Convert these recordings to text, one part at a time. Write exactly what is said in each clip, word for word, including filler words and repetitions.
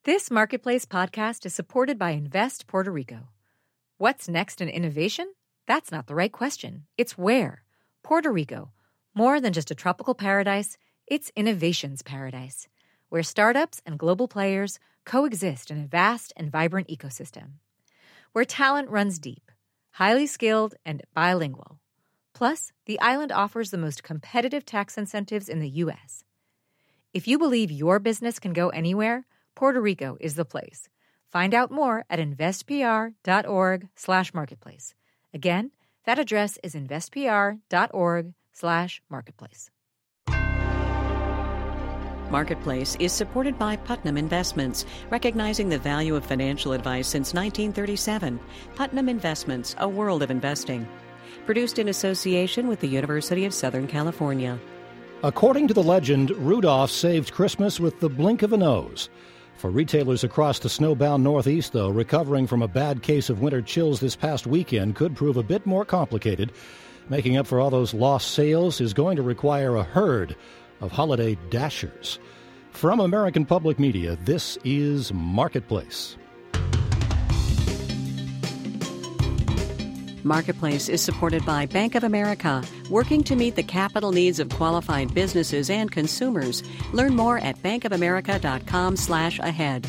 This Marketplace podcast is supported by Invest Puerto Rico. What's next in innovation? That's not the right question. It's where. Puerto Rico. More than just a tropical paradise, it's innovation's paradise, where startups and global players coexist in a vast and vibrant ecosystem. Where talent runs deep, highly skilled, and bilingual. Plus, the island offers the most competitive tax incentives in the U S. If you believe your business can go anywhere, Puerto Rico is the place. Find out more at investpr.org slash marketplace. Again, that address is investpr.org slash marketplace. Marketplace is supported by Putnam Investments, recognizing the value of financial advice since nineteen thirty-seven. Putnam Investments, a world of investing. Produced in association with the University of Southern California. According to the legend, Rudolph saved Christmas with the blink of a nose. For retailers across the snowbound Northeast, though, recovering from a bad case of winter chills this past weekend could prove a bit more complicated. Making up for all those lost sales is going to require a herd of holiday dashers. From American Public Media, this is Marketplace. Marketplace is supported by Bank of America, working to meet the capital needs of qualified businesses and consumers. Learn more at bankofamerica.com slash ahead.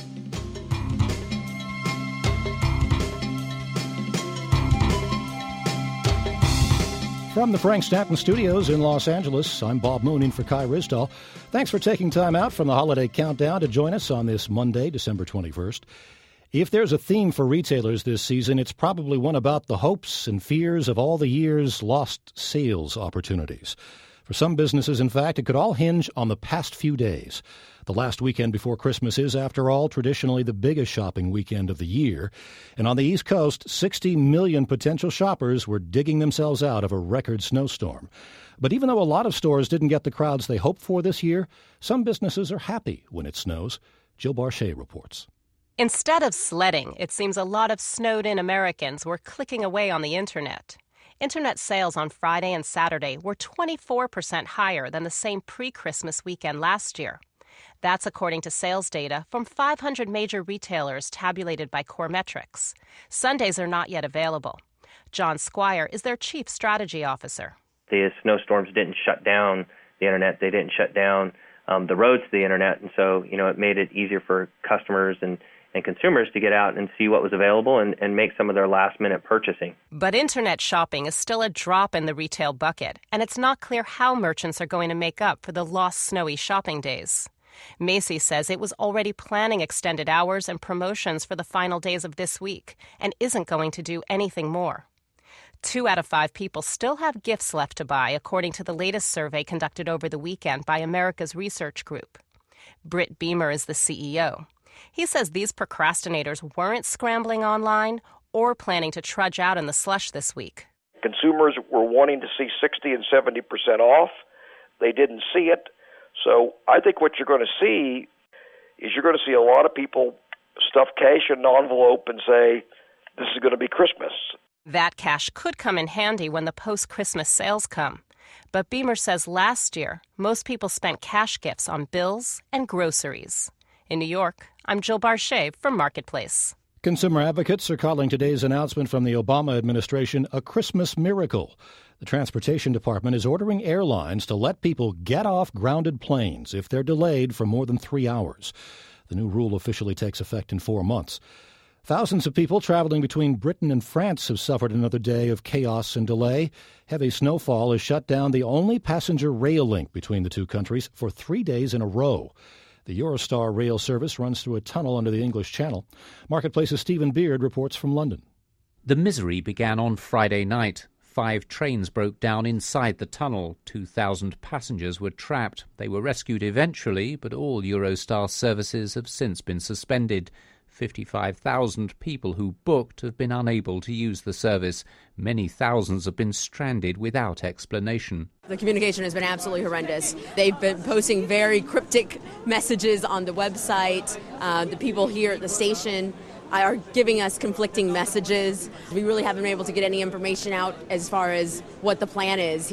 From the Frank Stanton Studios in Los Angeles, I'm Bob Moon in for Kai Risdall. Thanks for taking time out from the holiday countdown to join us on this Monday, December twenty-first. If there's a theme for retailers this season, it's probably one about the hopes and fears of all the year's lost sales opportunities. For some businesses, in fact, it could all hinge on the past few days. The last weekend before Christmas is, after all, traditionally the biggest shopping weekend of the year. And on the East Coast, sixty million potential shoppers were digging themselves out of a record snowstorm. But even though a lot of stores didn't get the crowds they hoped for this year, some businesses are happy when it snows. Jill Barchet reports. Instead of sledding, it seems a lot of snowed-in Americans were clicking away on the Internet. Internet sales on Friday and Saturday were twenty-four percent higher than the same pre-Christmas weekend last year. That's according to sales data from five hundred major retailers tabulated by Coremetrics. Sundays are not yet available. John Squire is their chief strategy officer. The snowstorms didn't shut down the Internet. They didn't shut down um, the roads to the Internet. And so, you know, it made it easier for customers and and consumers to get out and see what was available and, and make some of their last-minute purchasing. But Internet shopping is still a drop in the retail bucket, and it's not clear how merchants are going to make up for the lost snowy shopping days. Macy's says it was already planning extended hours and promotions for the final days of this week and isn't going to do anything more. Two out of five people still have gifts left to buy, according to the latest survey conducted over the weekend by America's Research Group. Britt Beamer is the C E O. He says these procrastinators weren't scrambling online or planning to trudge out in the slush this week. Consumers were wanting to see sixty and seventy percent off. They didn't see it. So I think what you're going to see is you're going to see a lot of people stuff cash in an envelope and say, this is going to be Christmas. That cash could come in handy when the post-Christmas sales come. But Beamer says last year, most people spent cash gifts on bills and groceries. In New York, I'm Jill Barchet from Marketplace. Consumer advocates are calling today's announcement from the Obama administration a Christmas miracle. The Transportation Department is ordering airlines to let people get off grounded planes if they're delayed for more than three hours. The new rule officially takes effect in four months. Thousands of people traveling between Britain and France have suffered another day of chaos and delay. Heavy snowfall has shut down the only passenger rail link between the two countries for three days in a row. The Eurostar rail service runs through a tunnel under the English Channel. Marketplace's Stephen Beard reports from London. The misery began on Friday night. Five trains broke down inside the tunnel. two thousand passengers were trapped. They were rescued eventually, but all Eurostar services have since been suspended. fifty-five thousand people who booked have been unable to use the service. Many thousands have been stranded without explanation. The communication has been absolutely horrendous. They've been posting very cryptic messages on the website. Uh, the people here at the station are giving us conflicting messages. We really haven't been able to get any information out as far as what the plan is here.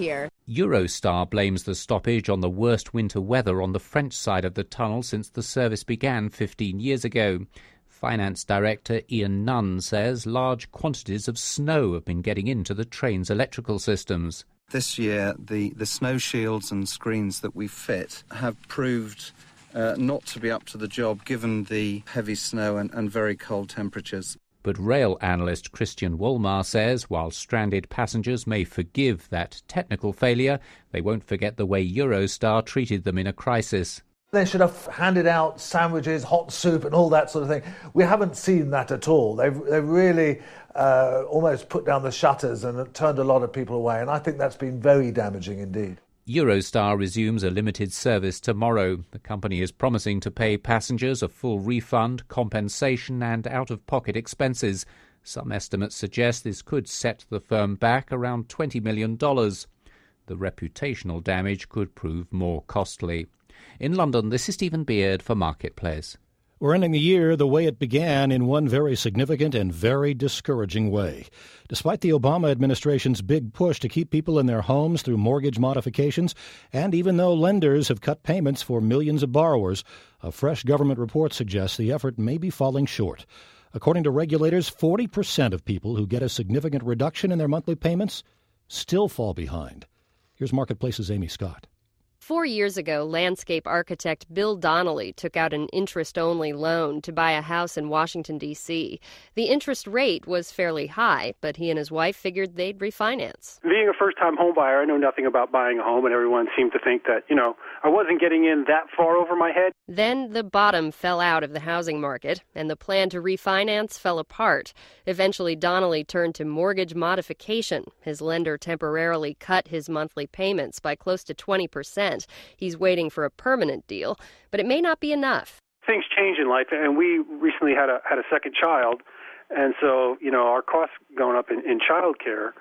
Eurostar blames the stoppage on the worst winter weather on the French side of the tunnel since the service began fifteen years ago. Finance Director Ian Nunn says large quantities of snow have been getting into the train's electrical systems. This year, the, the snow shields and screens that we fit have proved uh, not to be up to the job given the heavy snow and, and very cold temperatures. But rail analyst Christian Wolmar says while stranded passengers may forgive that technical failure, they won't forget the way Eurostar treated them in a crisis. They should have handed out sandwiches, hot soup and all that sort of thing. We haven't seen that at all. They've, they've really uh, almost put down the shutters and turned a lot of people away, and I think that's been very damaging indeed. Eurostar resumes a limited service tomorrow. The company is promising to pay passengers a full refund, compensation and out-of-pocket expenses. Some estimates suggest this could set the firm back around twenty million dollars. The reputational damage could prove more costly. In London, this is Stephen Beard for Marketplace. We're ending the year the way it began, in one very significant and very discouraging way. Despite the Obama administration's big push to keep people in their homes through mortgage modifications, and even though lenders have cut payments for millions of borrowers, a fresh government report suggests the effort may be falling short. According to regulators, forty percent of people who get a significant reduction in their monthly payments still fall behind. Here's Marketplace's Amy Scott. Four years ago, landscape architect Bill Donnelly took out an interest-only loan to buy a house in Washington, D C The interest rate was fairly high, but he and his wife figured they'd refinance. Being a first-time home buyer, I know nothing about buying a home, and everyone seemed to think that, you know, I wasn't getting in that far over my head. Then the bottom fell out of the housing market, and the plan to refinance fell apart. Eventually, Donnelly turned to mortgage modification. His lender temporarily cut his monthly payments by close to twenty percent. He's waiting for a permanent deal, but it may not be enough. Things change in life, and we recently had a had a second child, and so, you know, our costs going up in, in child care.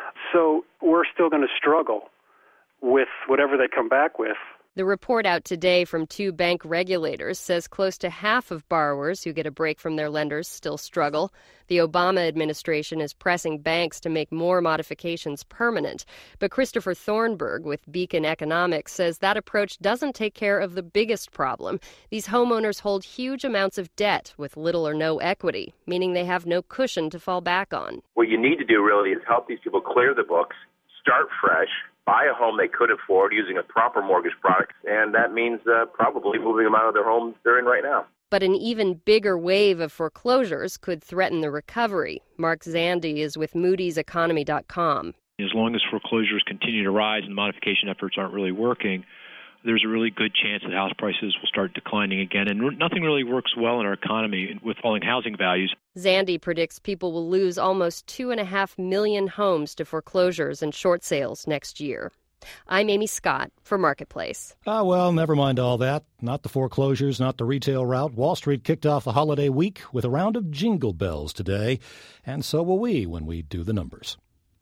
So we're still going to struggle with whatever they come back with. The report out today from two bank regulators says close to half of borrowers who get a break from their lenders still struggle. The Obama administration is pressing banks to make more modifications permanent. But Christopher Thornburg with Beacon Economics says that approach doesn't take care of the biggest problem. These homeowners hold huge amounts of debt with little or no equity, meaning they have no cushion to fall back on. What you need to do really is help these people clear the books, start fresh, buy a home they could afford using a proper mortgage product, and that means uh, probably moving them out of their homes they're in right now. But an even bigger wave of foreclosures could threaten the recovery. Mark Zandi is with Moody's Economy dot com. As long as foreclosures continue to rise and modification efforts aren't really working, there's a really good chance that house prices will start declining again. And nothing really works well in our economy with falling housing values. Zandi predicts people will lose almost two and a half million homes to foreclosures and short sales next year. I'm Amy Scott for Marketplace. Ah, well, never mind all that. Not the foreclosures, not the retail rout. Wall Street kicked off the holiday week with a round of jingle bells today, and so will we when we do the numbers.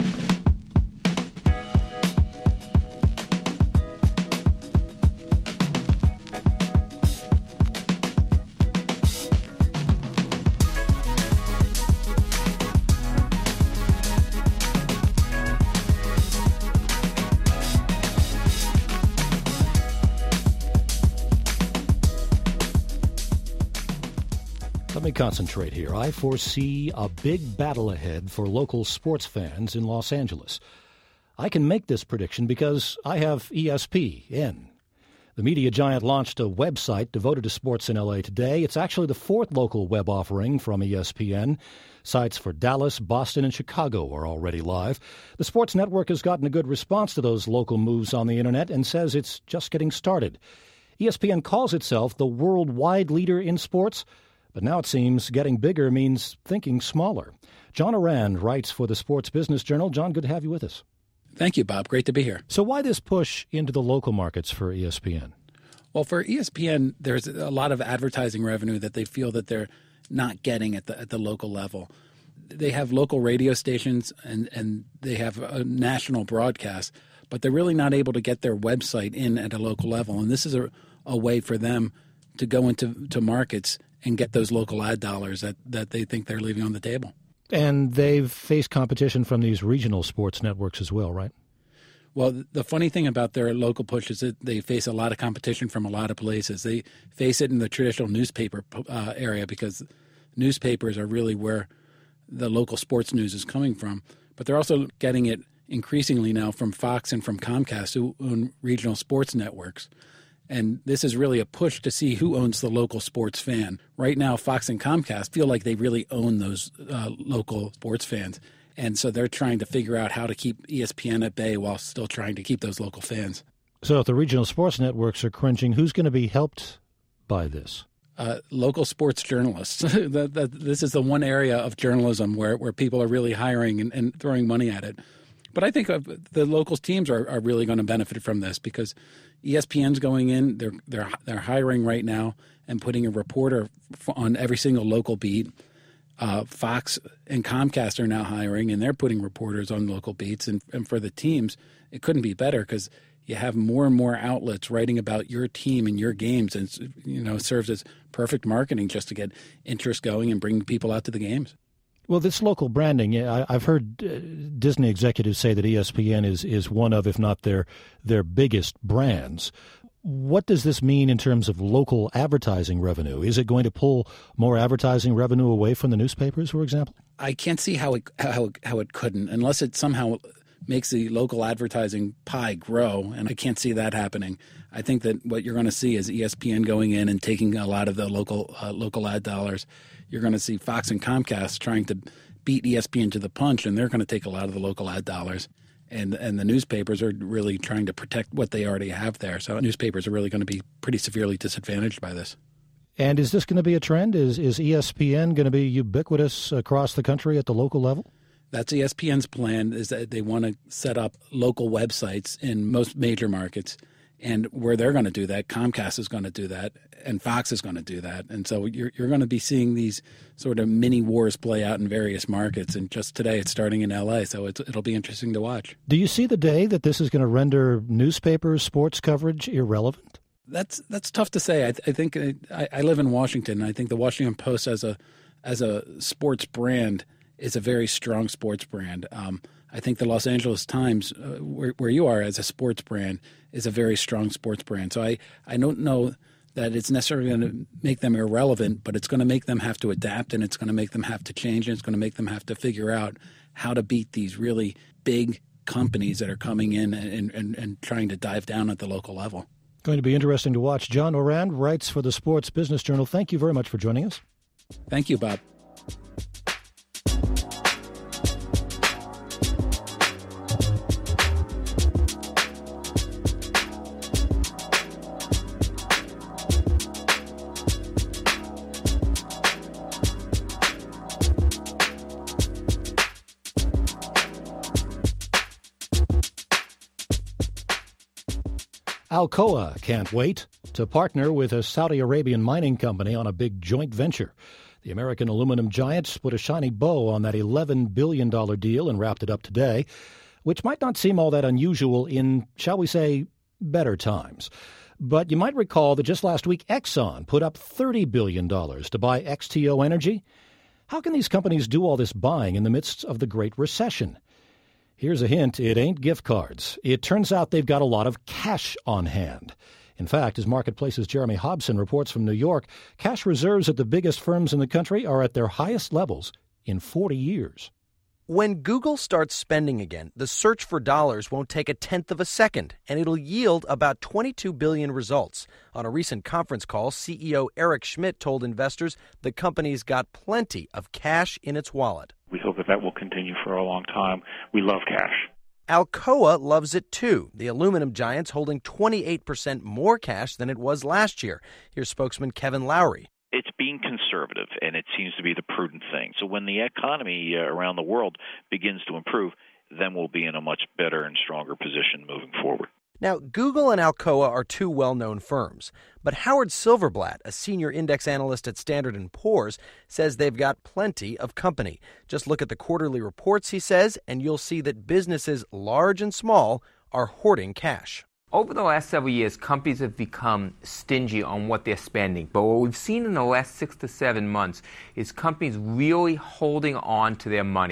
Let me concentrate here. I foresee a big battle ahead for local sports fans in Los Angeles. I can make this prediction because I have E S P N. The media giant launched a website devoted to sports in L A today. It's actually the fourth local web offering from E S P N. Sites for Dallas, Boston, and Chicago are already live. The sports network has gotten a good response to those local moves on the Internet and says it's just getting started. E S P N calls itself the worldwide leader in sports, but now it seems getting bigger means thinking smaller. John Arand writes for the Sports Business Journal. John, good to have you with us. Thank you, Bob. Great to be here. So why this push into the local markets for E S P N? Well, for E S P N, there's a lot of advertising revenue that they feel that they're not getting at the at the local level. They have local radio stations and, and they have a national broadcast, but they're really not able to get their website in at a local level. And this is a, a way for them to go into to markets and get those local ad dollars that, that they think they're leaving on the table. And they've faced competition from these regional sports networks as well, right? Well, the funny thing about their local push is that they face a lot of competition from a lot of places. They face it in the traditional newspaper uh, area because newspapers are really where the local sports news is coming from. But they're also getting it increasingly now from Fox and from Comcast, who own regional sports networks. And this is really a push to see who owns the local sports fan. Right now, Fox and Comcast feel like they really own those uh, local sports fans. And so they're trying to figure out how to keep E S P N at bay while still trying to keep those local fans. So if the regional sports networks are cringing, who's going to be helped by this? Uh, local sports journalists. that, that, this is the one area of journalism where, where people are really hiring and, and throwing money at it. But I think the local teams are, are really going to benefit from this because E S P N's going in. They're they're they're hiring right now and putting a reporter on every single local beat. Uh, Fox and Comcast are now hiring, and they're putting reporters on local beats. And, and for the teams, it couldn't be better because you have more and more outlets writing about your team and your games, and you know, it serves as perfect marketing just to get interest going and bring people out to the games. Well, this local branding, I, I've heard uh, Disney executives say that E S P N is is one of, if not their their biggest brands. What does this mean in terms of local advertising revenue? Is it going to pull more advertising revenue away from the newspapers, for example? I can't see how it how how it couldn't, unless it somehow makes the local advertising pie grow, and I can't see that happening. I think that what you're going to see is E S P N going in and taking a lot of the local uh, local ad dollars. You're going to see Fox and Comcast trying to beat E S P N to the punch, and they're going to take a lot of the local ad dollars. And and the newspapers are really trying to protect what they already have there. So newspapers are really going to be pretty severely disadvantaged by this. And is this going to be a trend? Is is E S P N going to be ubiquitous across the country at the local level? That's E S P N's plan, is that they want to set up local websites in most major markets. And where they're going to do that, Comcast is going to do that, and Fox is going to do that. And so you're you're going to be seeing these sort of mini wars play out in various markets. And just today, it's starting in L A, so it's, it'll be interesting to watch. Do you see the day that this is going to render newspapers' sports coverage irrelevant? That's that's tough to say. I, I think I, I live in Washington, and I think the Washington Post as a as a sports brand is a very strong sports brand. Um, I think the Los Angeles Times, uh, where, where you are as a sports brand, is a very strong sports brand. So I, I don't know that it's necessarily going to make them irrelevant, but it's going to make them have to adapt, and it's going to make them have to change, and it's going to make them have to figure out how to beat these really big companies that are coming in and, and, and trying to dive down at the local level. Going to be interesting to watch. John Ourand writes for the Sports Business Journal. Thank you very much for joining us. Thank you, Bob. Alcoa can't wait to partner with a Saudi Arabian mining company on a big joint venture. The American aluminum giant put a shiny bow on that eleven billion dollars deal and wrapped it up today, which might not seem all that unusual in, shall we say, better times. But you might recall that just last week, Exxon put up thirty billion dollars to buy X T O Energy. How can these companies do all this buying in the midst of the Great Recession? Here's a hint, it ain't gift cards. It turns out they've got a lot of cash on hand. In fact, as Marketplace's Jeremy Hobson reports from New York, cash reserves at the biggest firms in the country are at their highest levels in forty years. When Google starts spending again, the search for dollars won't take a tenth of a second, and it'll yield about twenty-two billion results. On a recent conference call, C E O Eric Schmidt told investors the company's got plenty of cash in its wallet. We hope that that will continue for a long time. We love cash. Alcoa loves it too. The aluminum giant's holding twenty-eight percent more cash than it was last year. Here's spokesman Kevin Lowry. It's being conservative, and it seems to be the prudent thing. So when the economy uh, around the world begins to improve, then we'll be in a much better and stronger position moving forward. Now, Google and Alcoa are two well-known firms, but Howard Silverblatt, a senior index analyst at Standard and Poor's, says they've got plenty of company. Just look at the quarterly reports, he says, and you'll see that businesses large and small are hoarding cash. Over the last several years, companies have become stingy on what they're spending. But what we've seen in the last six to seven months is companies really holding on to their money.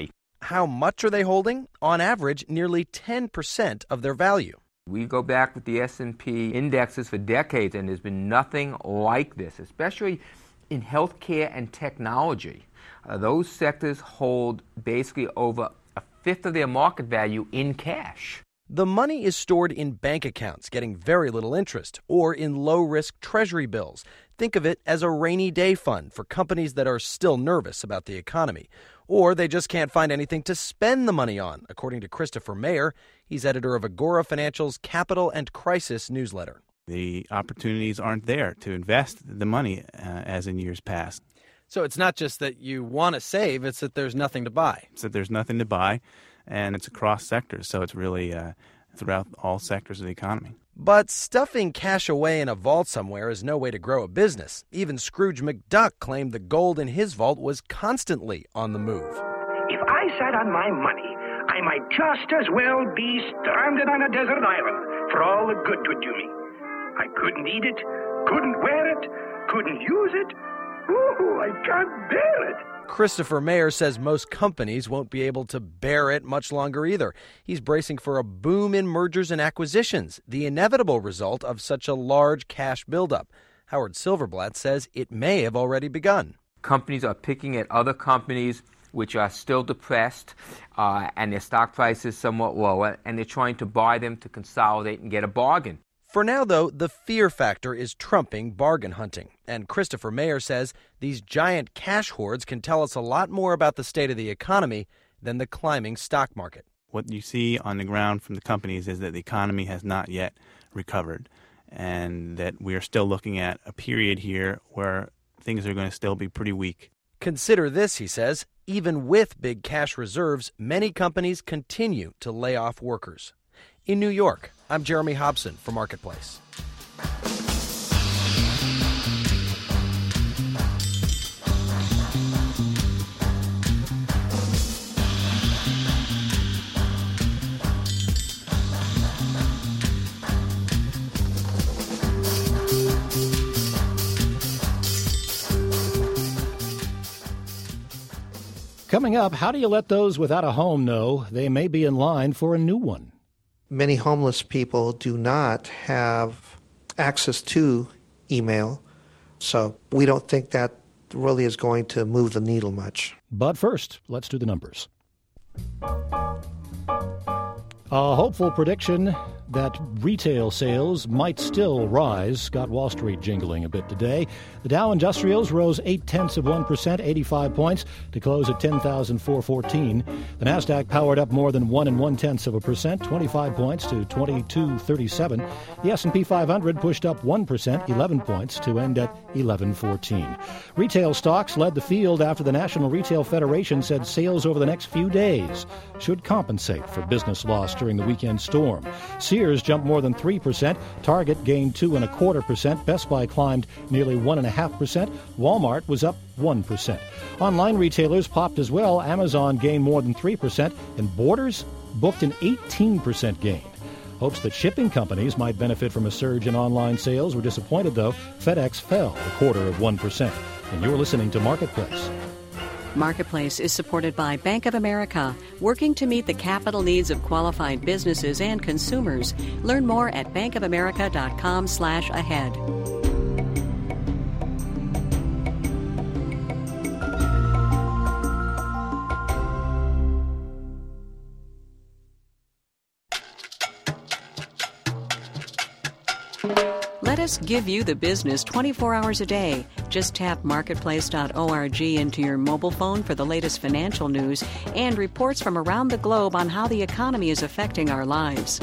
How much are they holding? On average, nearly ten percent of their value. We go back with the S and P indexes for decades, and there's been nothing like this, especially in healthcare and technology. Uh, those sectors hold basically over a fifth of their market value in cash. The money is stored in bank accounts, getting very little interest, or in low-risk treasury bills. Think of it as a rainy day fund for companies that are still nervous about the economy. Or they just can't find anything to spend the money on, according to Christopher Mayer. He's editor of Agora Financial's Capital and Crisis newsletter. The opportunities aren't there to invest the money uh, as in years past. So it's not just that you want to save, it's that there's nothing to buy. It's that there's nothing to buy, and it's across sectors, so it's really uh, throughout all sectors of the economy. But stuffing cash away in a vault somewhere is no way to grow a business. Even Scrooge McDuck claimed the gold in his vault was constantly on the move. If I sat on my money, I might just as well be stranded on a desert island for all the good it would do me. I couldn't eat it, couldn't wear it, couldn't use it. Ooh, I can't bear it. Christopher Mayer says most companies won't be able to bear it much longer either. He's bracing for a boom in mergers and acquisitions, the inevitable result of such a large cash buildup. Howard Silverblatt says it may have already begun. Companies are picking at other companies which are still depressed uh, and their stock price is somewhat lower, and they're trying to buy them to consolidate and get a bargain. For now, though, the fear factor is trumping bargain hunting. And Christopher Mayer says these giant cash hoards can tell us a lot more about the state of the economy than the climbing stock market. What you see on the ground from the companies is that the economy has not yet recovered, and that we are still looking at a period here where things are going to still be pretty weak. Consider this, he says, even with big cash reserves, many companies continue to lay off workers. In New York, I'm Jeremy Hobson for Marketplace. Coming up, how do you let those without a home know they may be in line for a new one? Many homeless people do not have access to email, so we don't think that really is going to move the needle much. But first, let's do the numbers. A hopeful prediction that retail sales might still rise got Wall Street jingling a bit today. The Dow Industrials rose eight tenths of one percent, eighty-five points, to close at ten thousand four hundred fourteen. The Nasdaq powered up more than one and one tenths of a percent, twenty-five points to twenty-two thirty-seven. The S and P five hundred pushed up one percent, eleven points, to end at eleven fourteen. Retail stocks led the field after the National Retail Federation said sales over the next few days should compensate for business loss during the weekend storm. Sears jumped more than three percent. Target gained two and a quarter percent. Best Buy climbed nearly one and a half percent. Walmart was up one percent. Online retailers popped as well. Amazon gained more than three percent, and Borders booked an eighteen percent gain. Hopes that shipping companies might benefit from a surge in online sales were disappointed, though. FedEx fell a quarter of one percent. And you're listening to Marketplace. Marketplace is supported by Bank of America, working to meet the capital needs of qualified businesses and consumers. Learn more at bankofamerica.com slash ahead. Let us give you the business twenty-four hours a day. Just tap marketplace dot org into your mobile phone for the latest financial news and reports from around the globe on how the economy is affecting our lives.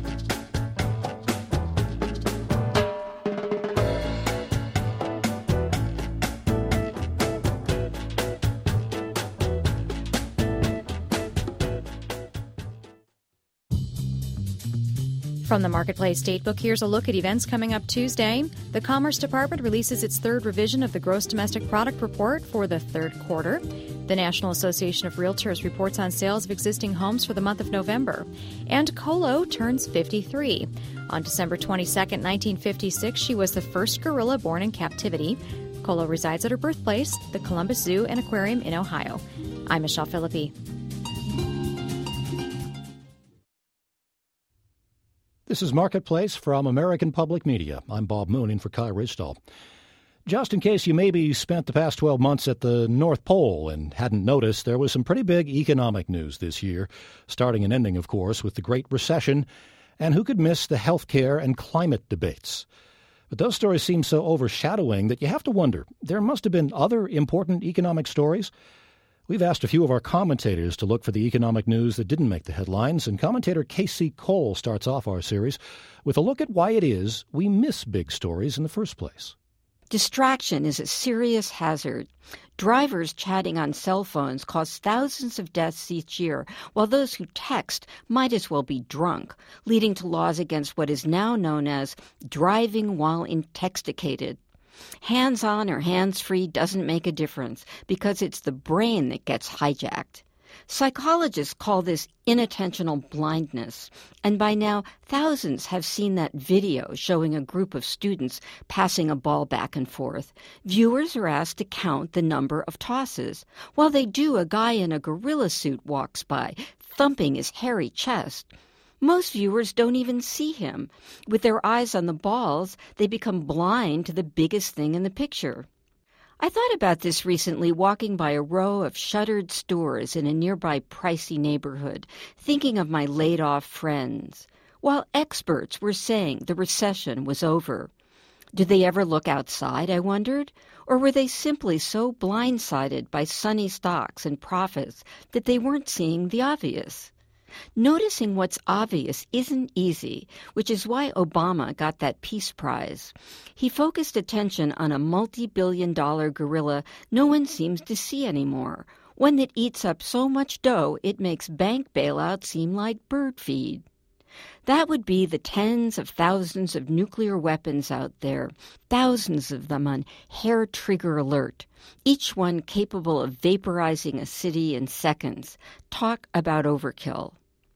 From the Marketplace Datebook, here's a look at events coming up Tuesday. The Commerce Department releases its third revision of the Gross Domestic Product Report for the third quarter. The National Association of Realtors reports on sales of existing homes for the month of November. And Colo turns fifty-three. On December twenty-second, nineteen fifty-six, she was the first gorilla born in captivity. Colo resides at her birthplace, the Columbus Zoo and Aquarium in Ohio. I'm Michelle Philippi. This is Marketplace from American Public Media. I'm Bob Moon in for Kai Risdall. Just in case you maybe spent the past twelve months at the North Pole and hadn't noticed, there was some pretty big economic news this year, starting and ending, of course, with the Great Recession, and who could miss the healthcare and climate debates? But those stories seem so overshadowing that you have to wonder, there must have been other important economic stories? We've asked a few of our commentators to look for the economic news that didn't make the headlines, and commentator Casey Cole starts off our series with a look at why it is we miss big stories in the first place. Distraction is a serious hazard. Drivers chatting on cell phones cause thousands of deaths each year, while those who text might as well be drunk, leading to laws against what is now known as driving while intoxicated. Hands-on or hands-free doesn't make a difference because it's the brain that gets hijacked. Psychologists call this inattentional blindness, and by now thousands have seen that video showing a group of students passing a ball back and forth. Viewers are asked to count the number of tosses. While they do, a guy in a gorilla suit walks by, thumping his hairy chest. Most viewers don't even see him. With their eyes on the balls, they become blind to the biggest thing in the picture. I thought about this recently walking by a row of shuttered stores in a nearby pricey neighborhood, thinking of my laid-off friends, while experts were saying the recession was over. Did they ever look outside, I wondered? Or were they simply so blindsided by sunny stocks and profits that they weren't seeing the obvious? Noticing what's obvious isn't easy, which is why Obama got that Peace Prize. He focused attention on a multi-billion dollar gorilla no one seems to see anymore, one that eats up so much dough it makes bank bailouts seem like bird feed. That would be the tens of thousands of nuclear weapons out there, thousands of them on hair trigger alert, each one capable of vaporizing a city in seconds. Talk about overkill.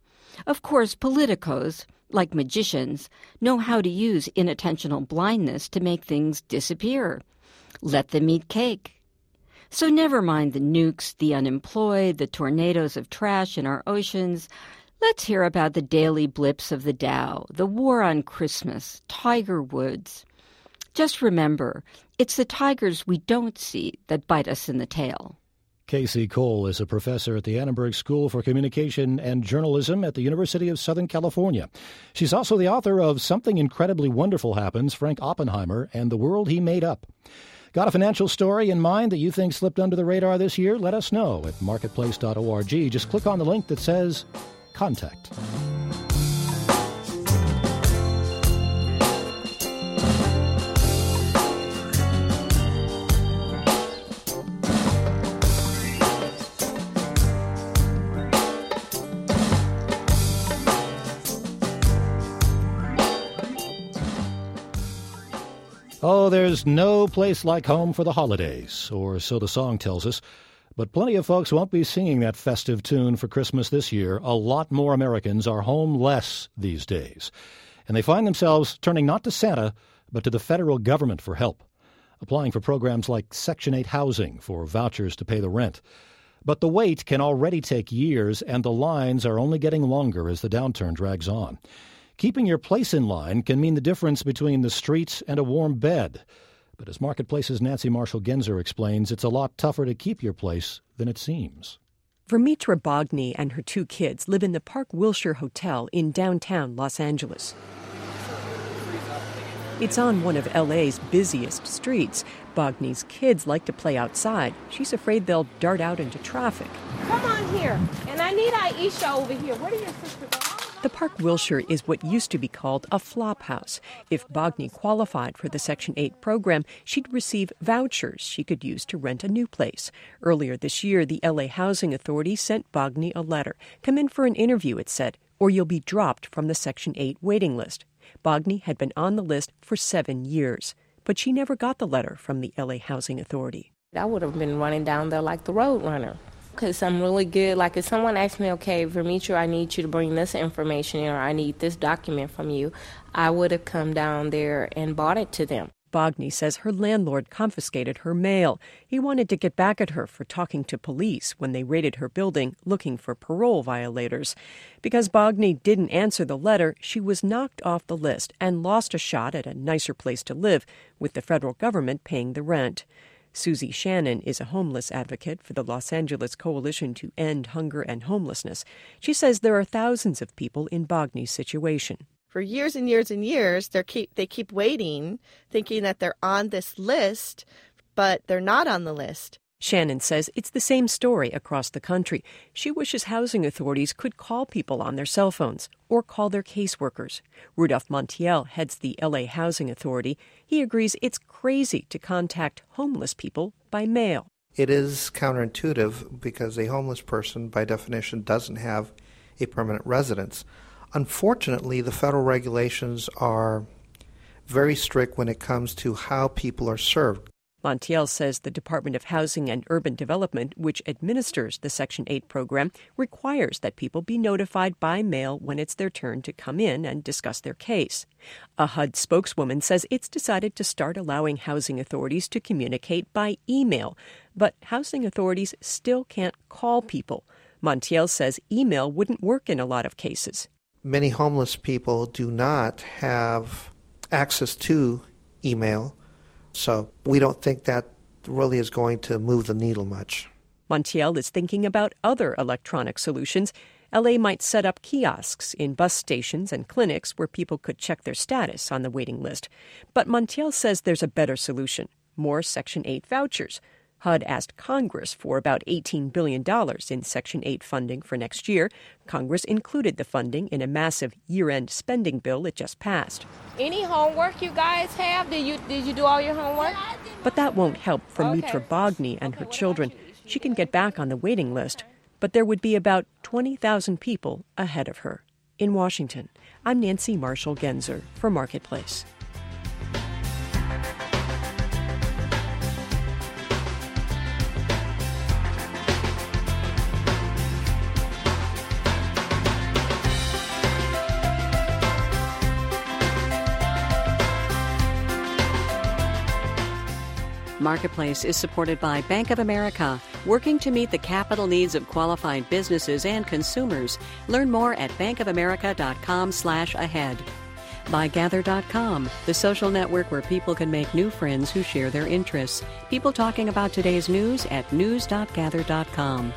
Of course, politicos, like magicians, know how to use inattentional blindness to make things disappear. Let them eat cake. So never mind the nukes, the unemployed, the tornadoes of trash in our oceans. Let's hear about the daily blips of the Dow, the war on Christmas, Tiger Woods. Just remember, it's the tigers we don't see that bite us in the tail. Casey Cole is a professor at the Annenberg School for Communication and Journalism at the University of Southern California. She's also the author of Something Incredibly Wonderful Happens, Frank Oppenheimer and the World He Made Up. Got a financial story in mind that you think slipped under the radar this year? Let us know at marketplace dot org. Just click on the link that says Contact. Oh, there's no place like home for the holidays, or so the song tells us. But plenty of folks won't be singing that festive tune for Christmas this year. A lot more Americans are home less these days. And they find themselves turning not to Santa, but to the federal government for help, applying for programs like Section eight housing for vouchers to pay the rent. But the wait can already take years, and the lines are only getting longer as the downturn drags on. Keeping your place in line can mean the difference between the streets and a warm bed. But as Marketplace's Nancy Marshall-Genzer explains, it's a lot tougher to keep your place than it seems. Vermitra Bogny and her two kids live in the Park Wilshire Hotel in downtown Los Angeles. It's on one of L A's busiest streets. Bogny's kids like to play outside. She's afraid they'll dart out into traffic. Come on here. And I need Aisha over here. Where do your sister go? The Park Wilshire is what used to be called a flop house. If Bogny qualified for the Section eight program, she'd receive vouchers she could use to rent a new place. Earlier this year, the L A Housing Authority sent Bogny a letter. Come in for an interview, it said, or you'll be dropped from the Section eight waiting list. Bogny had been on the list for seven years, but she never got the letter from the L A Housing Authority. I would have been running down there like the road runner. Because I'm really good. Like if someone asked me, okay, Vermitra, I need you to bring this information in, or I need this document from you, I would have come down there and brought it to them. Bogny says her landlord confiscated her mail. He wanted to get back at her for talking to police when they raided her building looking for parole violators. Because Bogny didn't answer the letter, she was knocked off the list and lost a shot at a nicer place to live, with the federal government paying the rent. Susie Shannon is a homeless advocate for the Los Angeles Coalition to End Hunger and Homelessness. She says there are thousands of people in Bogny's situation. For years and years and years, they keep they keep waiting, thinking that they're on this list, but they're not on the list. Shannon says it's the same story across the country. She wishes housing authorities could call people on their cell phones or call their caseworkers. Rudolph Montiel heads the L A Housing Authority. He agrees it's crazy to contact homeless people by mail. It is counterintuitive because a homeless person, by definition, doesn't have a permanent residence. Unfortunately, the federal regulations are very strict when it comes to how people are served. Montiel says the Department of Housing and Urban Development, which administers the Section eight program, requires that people be notified by mail when it's their turn to come in and discuss their case. A H U D spokeswoman says it's decided to start allowing housing authorities to communicate by email, but housing authorities still can't call people. Montiel says email wouldn't work in a lot of cases. Many homeless people do not have access to email, so we don't think that really is going to move the needle much. Montiel is thinking about other electronic solutions. L A might set up kiosks in bus stations and clinics where people could check their status on the waiting list. But Montiel says there's a better solution: more Section eight vouchers. H U D asked Congress for about eighteen billion dollars in Section eight funding for next year. Congress included the funding in a massive year-end spending bill it just passed. Any homework you guys have? Did you did you do all your homework? But that won't help for Okay. Mitra Bogny and her children. She can get back on the waiting list, but there would be about twenty thousand people ahead of her. In Washington, I'm Nancy Marshall Genzer for Marketplace. Marketplace is supported by Bank of America, working to meet the capital needs of qualified businesses and consumers. Learn more at bankofamerica.com slash ahead. By Gather dot com, the social network where people can make new friends who share their interests. People talking about today's news at news dot gather dot com.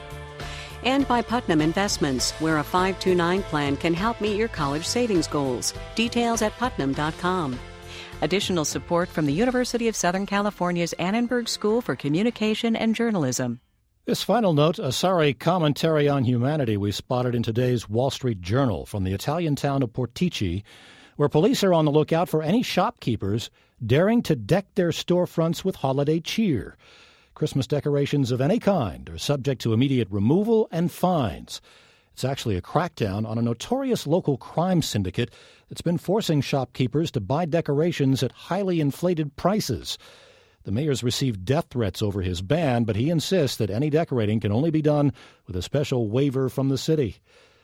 And by Putnam Investments, where a five two nine plan can help meet your college savings goals. Details at putnam dot com. Additional support from the University of Southern California's Annenberg School for Communication and Journalism. This final note, a sorry commentary on humanity we spotted in today's Wall Street Journal from the Italian town of Portici, where police are on the lookout for any shopkeepers daring to deck their storefronts with holiday cheer. Christmas decorations of any kind are subject to immediate removal and fines. It's actually a crackdown on a notorious local crime syndicate that's been forcing shopkeepers to buy decorations at highly inflated prices. The mayor's received death threats over his ban, but he insists that any decorating can only be done with a special waiver from the city.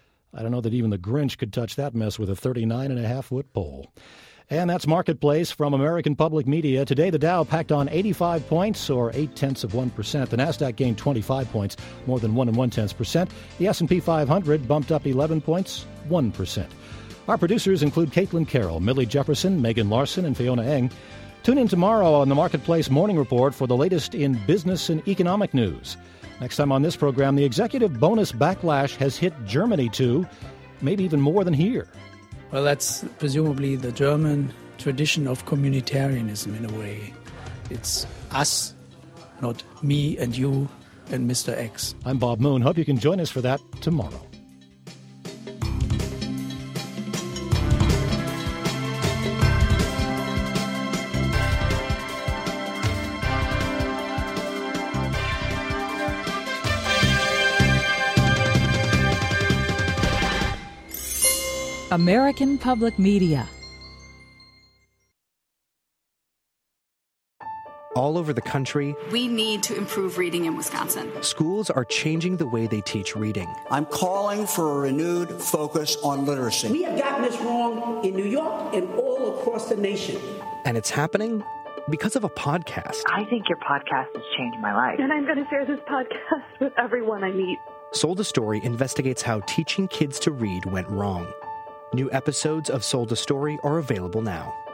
I don't know that even the Grinch could touch that mess with a thirty-nine and a half foot pole. And that's Marketplace from American Public Media. Today, the Dow packed on eighty-five points, or eight-tenths of one percent. The Nasdaq gained twenty-five points, more than one and one-tenths percent. The S and P five hundred bumped up eleven points, one percent. Our producers include Caitlin Carroll, Millie Jefferson, Megan Larson, and Fiona Eng. Tune in tomorrow on the Marketplace Morning Report for the latest in business and economic news. Next time on this program, the executive bonus backlash has hit Germany too, maybe even more than here. Well, that's presumably the German tradition of communitarianism in a way. It's us, not me and you and Mister X. I'm Bob Moon. Hope you can join us for that tomorrow. American Public Media. All over the country, we need to improve reading in Wisconsin. Schools are changing the way they teach reading. I'm calling for a renewed focus on literacy. We have gotten this wrong in New York and all across the nation. And it's happening because of a podcast. I think your podcast has changed my life. And I'm going to share this podcast with everyone I meet. Sold a Story investigates how teaching kids to read went wrong. New episodes of Sold a Story are available now.